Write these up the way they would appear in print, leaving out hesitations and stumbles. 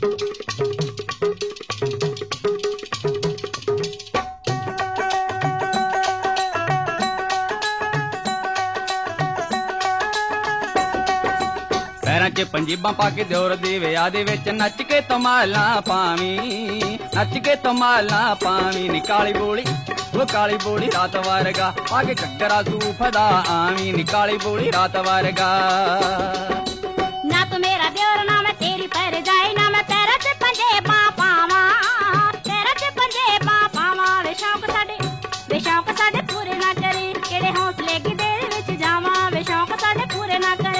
पैरां च पंजीबां पा के दिओर दी विआह दे विच नच के धमालां पावीं, नच के धमालां पावीं। नी काली बोली वो काली बोली रात वारगा पा के घग्गरा सूफ दा आवीं। नी काली बोली रात वारगा ना तू मेरा दिओर ना मैं तेरी परजाई, ना मैं पैरां च पंजेबां पावां, पैरां च पंजेबां पावां। वे शौक साडे पूरे ना करे, किहड़े हौसले गिद्धे दे विच जावां। वे शौक साडे पूरे ना करे।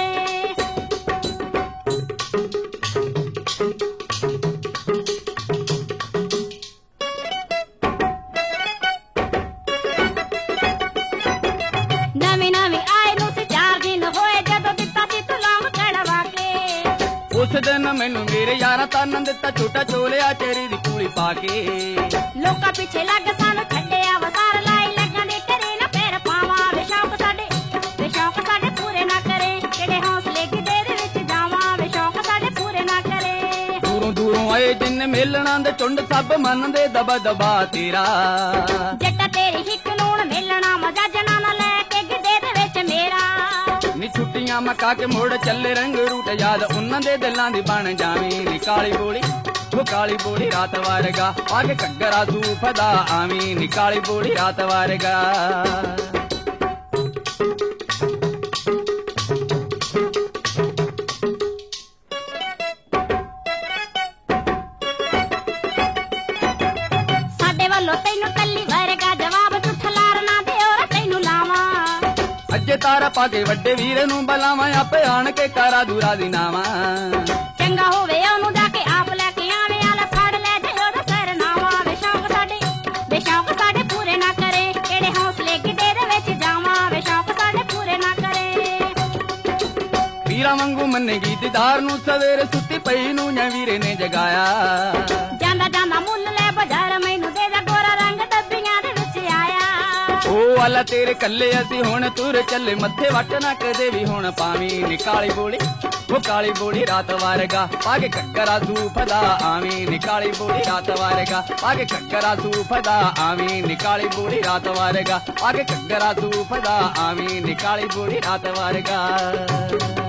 उस दिन मैनू मेरे यारा तानन दिता छोटा चोलिया चेरी दी कूली पा के। लोकां पिछे लग सानू छड्डिया वसार लाई लगां दे करे ना पैर पावां। वे शौक साडे पूरे ना करे, किहड़े हौसले गिद्धे दे विच जावां। वे शौक साडे पूरे ना करे। दूरों दूरों आए जिन्ने मेलना दे झुंड सब मनदे दबा दबा तेरा। जट्टा तेरी हिक नून मेलना मजा जना ना लै के गिद्धे दे विच मेरा। नी छुट्टियां मका के मुड़ चले रंग रूट याद उन्हां दे दिलां दी बन जावीं। नी काली बोली वो काली बोली रात वारगा आगे घग्गरा सूफ दा आवीं। नी काली बोली रात वारगा साडे वल्लों तैनू कल्ली वारगा जवाब तू ठलार ना दिओर तैनू लावां। अज्जे तारा पा के वड्डे वीर नू बलावां आपे आण के कारा दूरा दी नावां। चंगा होवे ओनू जाके आप लेके आवे आला फड़ ले जे ओदा सर नावां। वे शौक साडे पूरे ना करे, किहड़े हौसले गिद्धे दे विच जावां। वे शौक साडे पूरे ना करे। वीरा वांगू मन्ने गीतदार नू सवेरे सुत्ती पई नू ञा वीरे ने जगाया। जांदा जांदा मुੱਲ ले बाजार मैनू दे जा गोरा रंग डब्बियां दे विच आया। ओ आला तेरे कल्ले असी हुण तुर चले मत्थे वट ना कदे भी हुण पावीं। नी काली बोली वो काली बोली रात वारगा पागे घग्गरा सूफ दा आवीं। नी काली बोली रात वारगा पागे घग्गरा सूफ दा आवीं। नी काली बोली रात वारगा पागे घग्गरा सूफ दा आवीं। नी काली बोली रात वारगा।